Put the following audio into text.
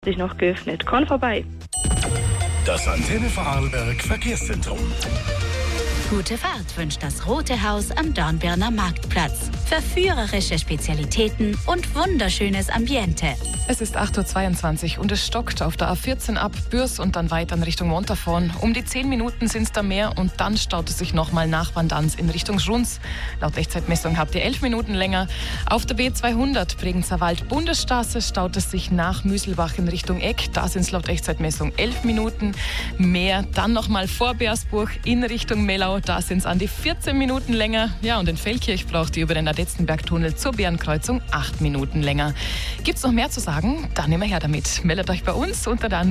sich noch geöffnet. Komm vorbei. Das Antenne Vorarlberg Verkehrszentrum. Gute Fahrt wünscht das Rote Haus am Dornbirner Marktplatz. Verführerische Spezialitäten und wunderschönes Ambiente. Es ist 8.22 Uhr und es stockt auf der A14 ab Bürs und dann weiter in Richtung Montafon. Um die 10 Minuten sind es da mehr und dann staut es sich nochmal nach Vandanz in Richtung Schruns. Laut Echtzeitmessung habt ihr 11 Minuten länger. Auf der B200 Bregenzer Wald Bundesstraße staut es sich nach Müselbach in Richtung Eck. Da sind es laut Echtzeitmessung 11 Minuten mehr. Dann nochmal vor Beersburg in Richtung Mellau. Da sind es an die 14 Minuten länger. Ja, und in Feldkirch braucht ihr über den Adetzenbergtunnel zur Bärenkreuzung 8 Minuten länger. Gibt's noch mehr zu sagen? Dann immer her damit. Meldet euch bei uns unter der